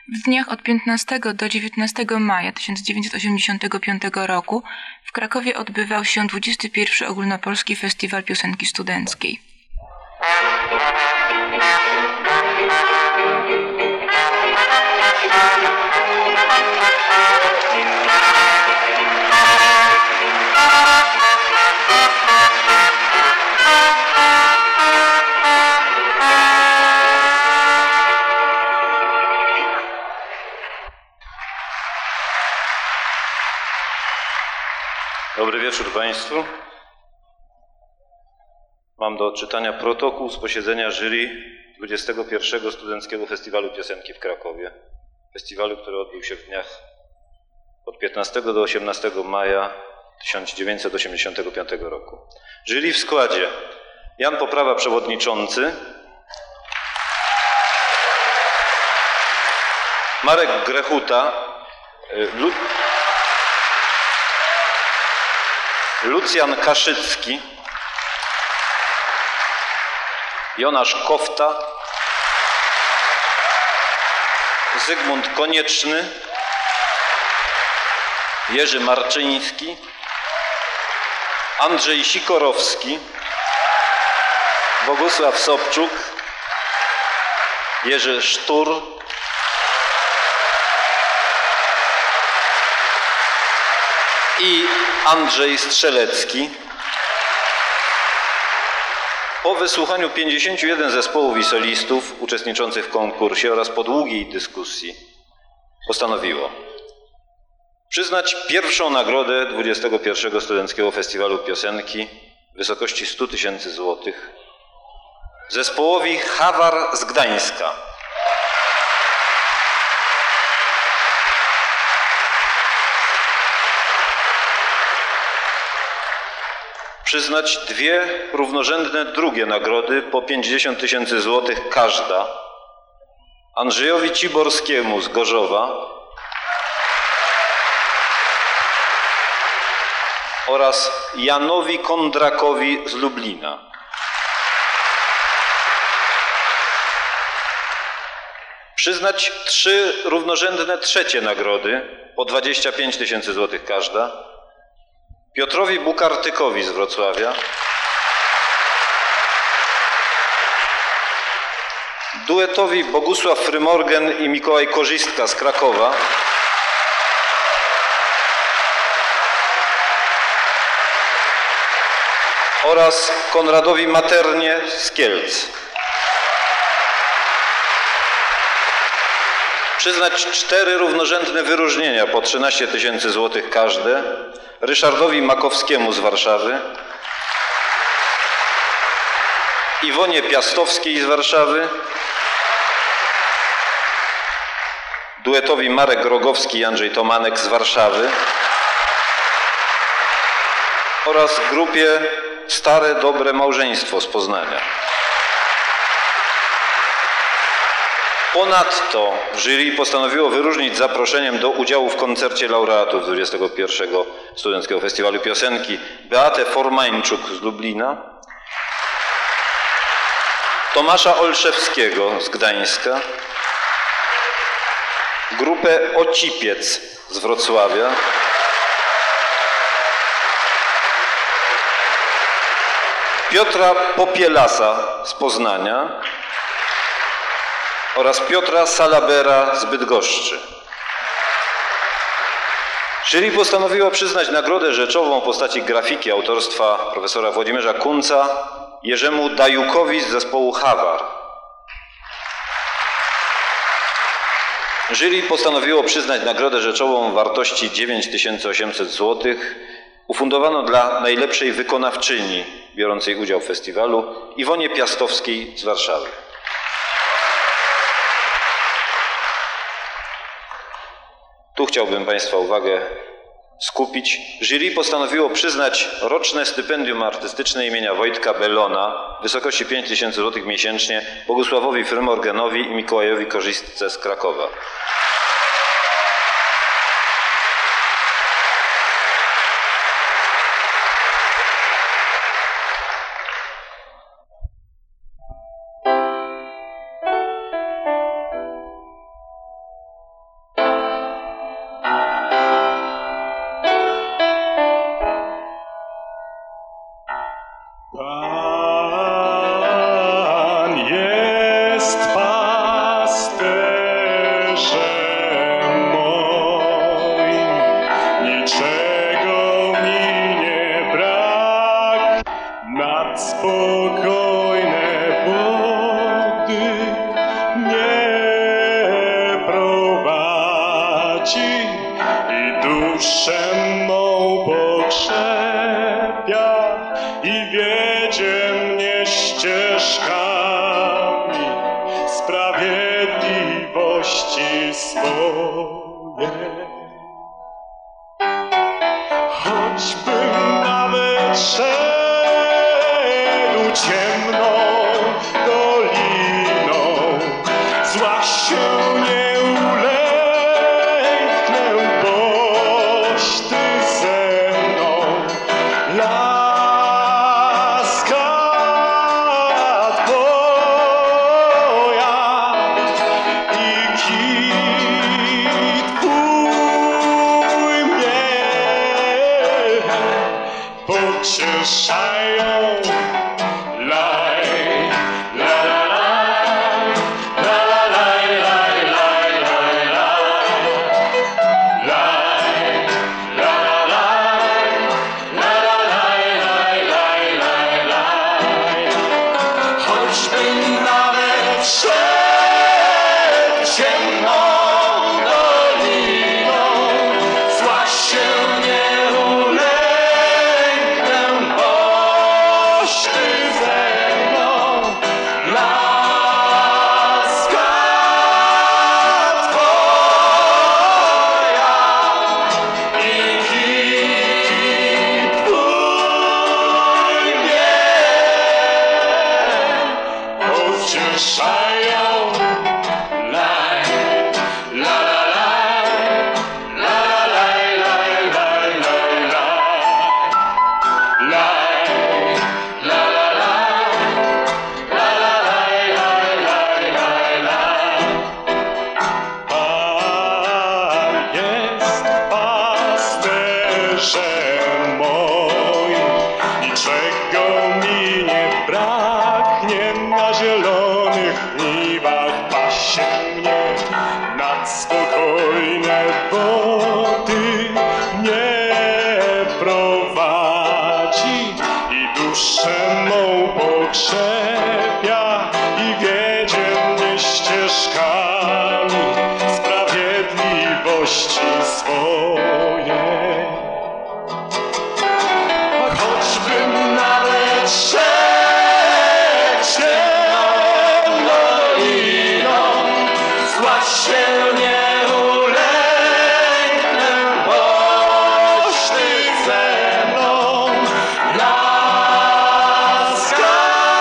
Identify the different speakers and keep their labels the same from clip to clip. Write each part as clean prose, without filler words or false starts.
Speaker 1: W dniach od 15 do 19 maja 1985 roku w Krakowie odbywał się 21. Ogólnopolski Festiwal Piosenki Studenckiej.
Speaker 2: Dobry wieczór Państwu. Mam do odczytania protokół z posiedzenia jury 21. Studenckiego Festiwalu Piosenki w Krakowie. Festiwalu, który odbył się w dniach od 15 do 18 maja 1985 roku. Jury w składzie: Jan Poprawa, przewodniczący, Marek Grechuta, Lucjan Kaszycki, Jonasz Kofta, Zygmunt Konieczny, Jerzy Marczyński, Andrzej Sikorowski, Bogusław Sobczuk, Jerzy Sztur, i Andrzej Strzelecki. Po wysłuchaniu 51 zespołów i solistów uczestniczących w konkursie oraz po długiej dyskusji postanowiło przyznać pierwszą nagrodę 21. Studenckiego Festiwalu Piosenki w wysokości 100 000 złotych zespołowi Hawar z Gdańska. Przyznać dwie równorzędne drugie nagrody po 50 000 złotych każda Andrzejowi Ciborskiemu z Gorzowa oraz Janowi Kondrakowi z Lublina. Przyznać trzy równorzędne trzecie nagrody po 25 000 złotych każda Piotrowi Bukartykowi z Wrocławia, duetowi Bogusław Frymorgan i Mikołaj Korzystka z Krakowa oraz Konradowi Maternie z Kielc. Przyznać cztery równorzędne wyróżnienia po 13 000 złotych każde Ryszardowi Makowskiemu z Warszawy, Iwonie Piastowskiej z Warszawy, duetowi Marek Rogowski i Andrzej Tomanek z Warszawy oraz grupie Stare Dobre Małżeństwo z Poznania. Ponadto jury postanowiło wyróżnić zaproszeniem do udziału w koncercie laureatów 21. Studenckiego Festiwalu Piosenki Beatę Formańczuk z Lublina, Tomasza Olszewskiego z Gdańska, grupę Ocipiec z Wrocławia, Piotra Popielasa z Poznania oraz Piotra Salabera z Bydgoszczy. Jury postanowiło przyznać nagrodę rzeczową w postaci grafiki autorstwa profesora Włodzimierza Kunca Jerzemu Dajukowi z zespołu Hawar. Jury postanowiło przyznać nagrodę rzeczową w wartości 9800 zł ufundowaną dla najlepszej wykonawczyni biorącej udział w festiwalu Iwonie Piastowskiej z Warszawy. Tu chciałbym Państwa uwagę skupić. Jury postanowiło przyznać roczne stypendium artystyczne imienia Wojtka Bellona w wysokości 5000 zł miesięcznie Bogusławowi Frymorganowi i Mikołajowi Korzystce z Krakowa.
Speaker 3: duszę mą pokrzepia i wiedzie mnie ścieżkami sprawiedliwości swojej. Choćbym nawet szedł ciemną doliną, zła się nie ulęknę, boś Ty ze mną. Laska Twoja i kit Twój mnie pocieszają. Laj, la la la, la la laj, laj, laj, laj, laj. Laj, la la laj, la la laj, laj, laj, laj, laj. Choćbym nawet szedł ciemną doliną, zła się nie ulęknę, boś Ty ze mną. Laska Twoja i kit Twój mnie pocieszają. Laj, la la laj, la la laj, laj, laj, laj, laj. Laj, la la laj, la la laj, laj, laj, laj, laj. Pan jest pasterzem moim, niczego mi nie braknie. Na zielonych niwach pasie mnie, nad spokojne wody mnie prowadzi i duszę mą pokrzepia i wiedzie mnie ścieżkami sprawiedliwości swojej. Choćbym nawet szedł ciemną doliną, zła się nie ulęknę, boś Ty ze mną. Laska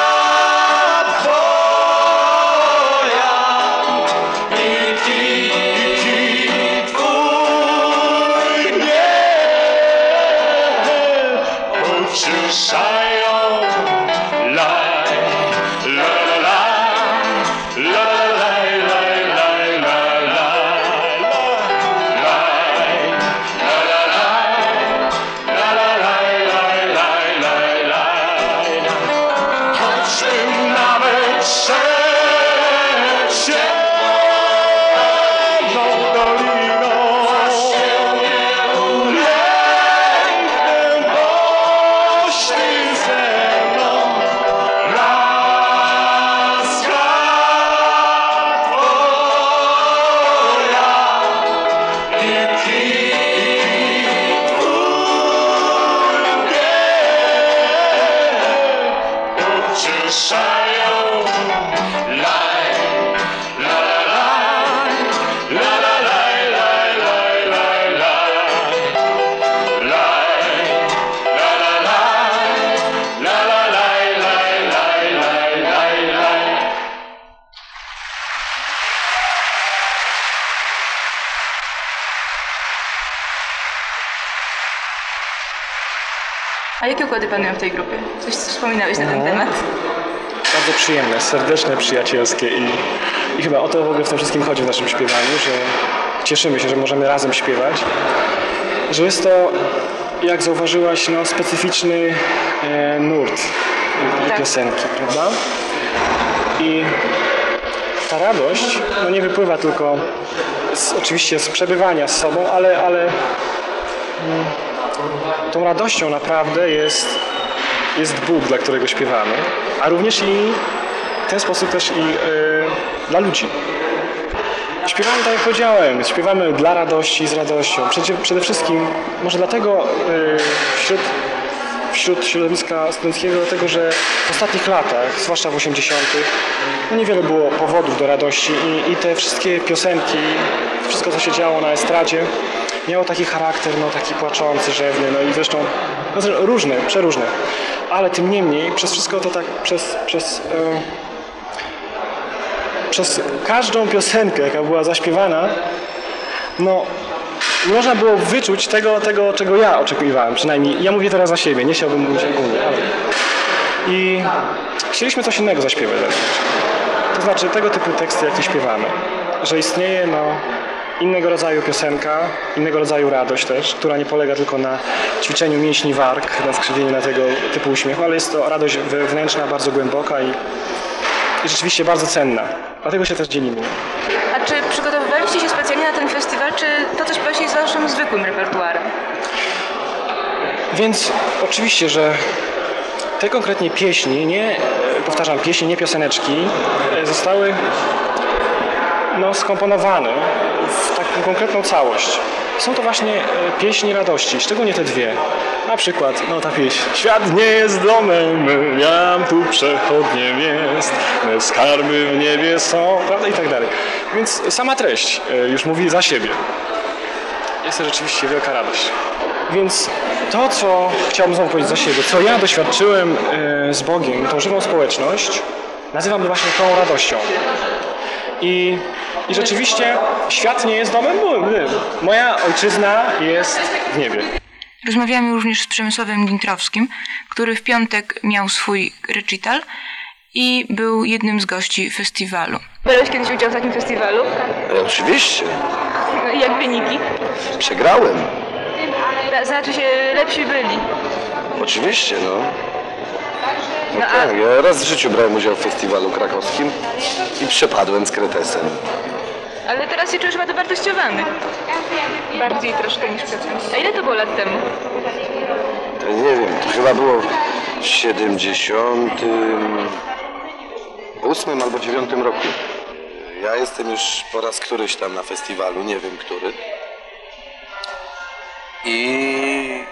Speaker 3: Twoja i kit Twój mnie pocieszają. Laj, la la la, la la laj, laj, laj, laj, laj. Laj, la la laj, la la laj, laj, laj, laj, laj. Choćbym nawet szedł ciemną doliną, ulęknę, boś Ty ze mną. Laska Twoja i kit Twój mnie pocieszają. Laj, la la laj, la la laj, laj, laj, laj, laj. Laj, la la laj, la la laj, laj, laj, laj, laj, laj.
Speaker 1: A jakie układy panują w tej grupie? Coś wspominałeś na ten temat?
Speaker 4: Bardzo przyjemne, serdeczne, przyjacielskie i chyba o to w ogóle w tym wszystkim chodzi w naszym śpiewaniu, że cieszymy się, że możemy razem śpiewać, że jest to, jak zauważyłaś, no, specyficzny nurt
Speaker 1: Tak.
Speaker 4: piosenki, prawda? I ta radość no, nie wypływa tylko oczywiście z przebywania z sobą, ale tą radością naprawdę jest Bóg, dla którego śpiewamy, a również i w ten sposób też i dla ludzi. śpiewamy, tak jak powiedziałem, śpiewamy dla radości, z radością. Przede wszystkim, może dlatego wśród środowiska studenckiego, dlatego że w ostatnich latach, zwłaszcza w 80., no niewiele było powodów do radości i te wszystkie piosenki, wszystko co się działo na estradzie, miało taki charakter, no taki płaczący, rzewny, no i zresztą różne, przeróżne. Ale tym niemniej, przez wszystko to tak, przez każdą piosenkę, jaka była zaśpiewana, no nie można było wyczuć tego, czego ja oczekiwałem, przynajmniej. Ja mówię teraz za siebie, nie chciałbym mówić ogólnie, ale... I chcieliśmy coś innego zaśpiewać. To znaczy tego typu teksty, jakie śpiewamy. Że istnieje, no, innego rodzaju piosenka, innego rodzaju radość też, która nie polega tylko na ćwiczeniu mięśni warg, na skrzywieniu na tego typu uśmiechu, ale jest to radość wewnętrzna, bardzo głęboka i rzeczywiście bardzo cenna. Dlatego się też dzielimy.
Speaker 1: A czy przygotowywaliście się specjalnie na ten festiwal, czy to coś właśnie jest waszym zwykłym repertuarem?
Speaker 4: Więc oczywiście, że te konkretnie pieśni, pieśni, nie pioseneczki, zostały skomponowane w taką konkretną całość. Są to właśnie pieśni radości, szczególnie te dwie. Na przykład, ta pieśń. Świat nie jest domem, jam tu przechodniem jest, me skarby w niebie są, prawda, i tak dalej. Więc sama treść już mówi za siebie. Jest to rzeczywiście wielka radość. Więc to, co chciałbym znowu powiedzieć za siebie, co ja doświadczyłem z Bogiem, tą żywą społeczność, nazywam właśnie tą radością. I rzeczywiście świat nie jest domem mój. Moja ojczyzna jest w niebie.
Speaker 1: Rozmawiamy również z Przemysławem Gintrowskim, który w piątek miał swój recital i był jednym z gości festiwalu. Brałeś kiedyś udział w takim festiwalu?
Speaker 5: Oczywiście.
Speaker 1: No i jak wyniki?
Speaker 5: Przegrałem.
Speaker 1: Znaczy się lepsi byli.
Speaker 5: Oczywiście, tak, ja raz w życiu brałem udział w festiwalu krakowskim i przepadłem z kretesem.
Speaker 1: Ale teraz się czujesz chyba dowartościowany. Bardziej troszkę niż przedtem. A ile to było lat temu?
Speaker 5: Nie wiem, to chyba było w 78 albo 9 roku. Ja jestem już po raz któryś tam na festiwalu, nie wiem który. I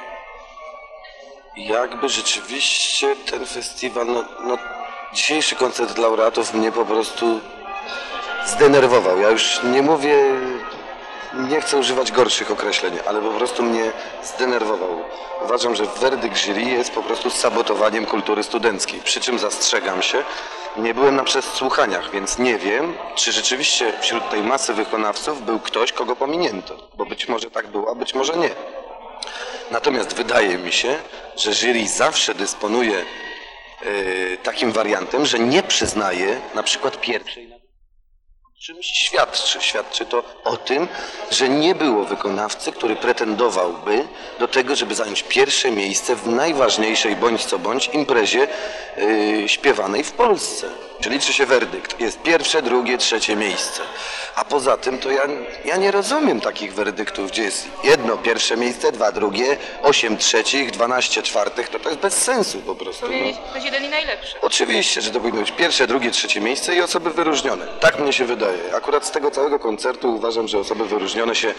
Speaker 5: jakby rzeczywiście ten festiwal, dzisiejszy koncert laureatów mnie po prostu zdenerwował. Ja już nie mówię, nie chcę używać gorszych określeń, ale po prostu mnie zdenerwował. Uważam, że werdykt jury jest po prostu sabotowaniem kultury studenckiej. Przy czym zastrzegam się, nie byłem na przesłuchaniach, więc nie wiem, czy rzeczywiście wśród tej masy wykonawców był ktoś, kogo pominięto. Bo być może tak było, a być może nie. Natomiast wydaje mi się, że jury zawsze dysponuje takim wariantem, że nie przyznaje na przykład pierwszej. Czymś świadczy? Świadczy to o tym, że nie było wykonawcy, który pretendowałby do tego, żeby zająć pierwsze miejsce w najważniejszej bądź co bądź imprezie śpiewanej w Polsce. Czyli liczy się werdykt. Jest pierwsze, drugie, trzecie miejsce. A poza tym to ja nie rozumiem takich werdyktów, gdzie jest jedno pierwsze miejsce, dwa drugie, 8 trzecich, 12 czwartych. To jest bez sensu po prostu.
Speaker 1: Powiedzieć, to jest jeden i najlepszy.
Speaker 5: Oczywiście, że to powinno być pierwsze, drugie, trzecie miejsce i osoby wyróżnione. Tak mnie się wydaje. Akurat z tego całego koncertu uważam, że osoby wyróżnione się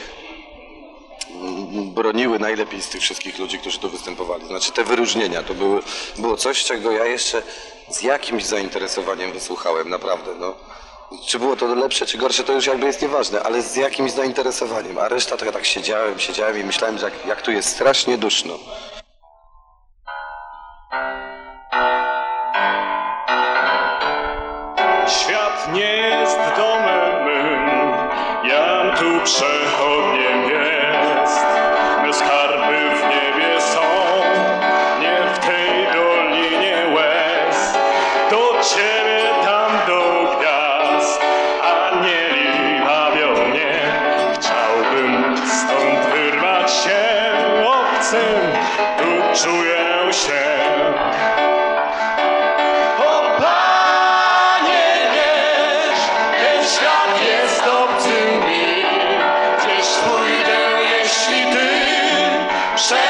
Speaker 5: broniły najlepiej z tych wszystkich ludzi, którzy tu występowali. Znaczy te wyróżnienia to było coś, czego ja jeszcze z jakimś zainteresowaniem wysłuchałem, naprawdę. Czy było to lepsze, czy gorsze, to już jakby jest nieważne, ale z jakimś zainteresowaniem. A reszta to ja tak siedziałem i myślałem, że jak tu jest strasznie duszno.
Speaker 3: Świat nie jest domem mym, jam tu przechodniem jest. Me skarby w niebie są, nie w tej dolinie łez. Do ciebie tam do gwiazd, anieli bawią mnie. Chciałbym stąd wyrwać się obcym, tu czuję się. Świat jest obcy mi, gdzieś pójdę, jeśli ty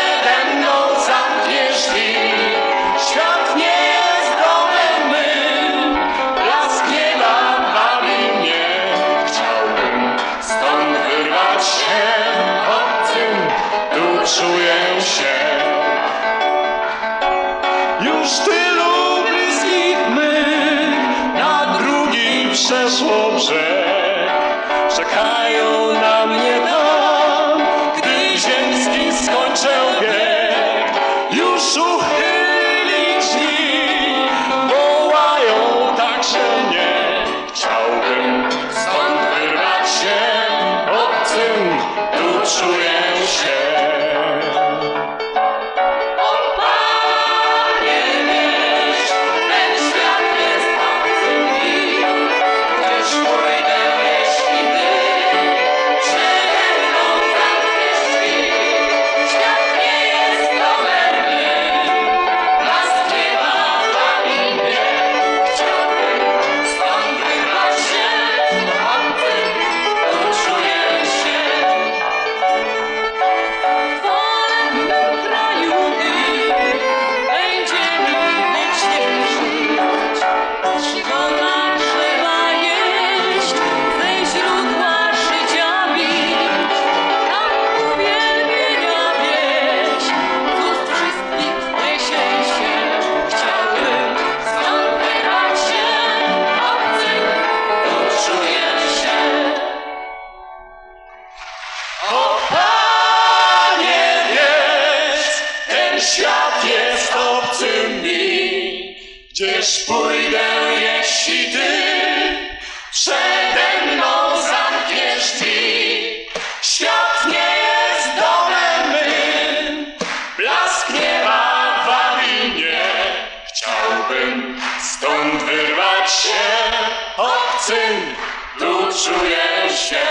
Speaker 3: czuję się. Już tylu bliskich mych na drugi przeszło brzeg. Czekają na mnie tam, gdy ziemski skończę bieg. Już uchyli drzwi, wołają tak, że nie. Chciałbym stąd wyrwać się, obcym tu czuję się. Świat jest obcym mi, gdzież pójdę, jeśli ty przede mną zamkniesz drzwi. Świat nie jest domem mym, blask nieba wabi mnie. Chciałbym stąd wyrwać się, obcym tu czuję się.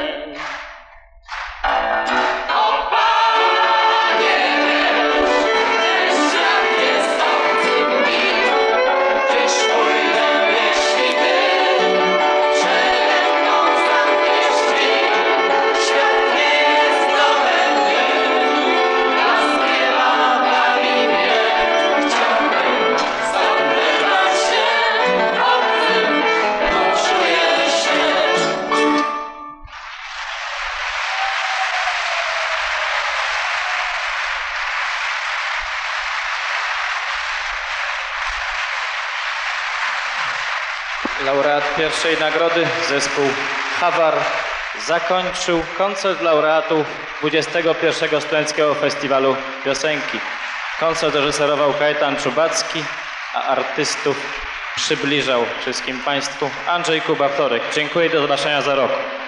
Speaker 6: Laureat pierwszej nagrody, zespół Hawar, zakończył koncert laureatów 21. Studenckiego Festiwalu Piosenki. Koncert reżyserował Kajetan Czubacki, a artystów przybliżał wszystkim Państwu Andrzej Kuba-Wtorek. Dziękuję i do zobaczenia za rok.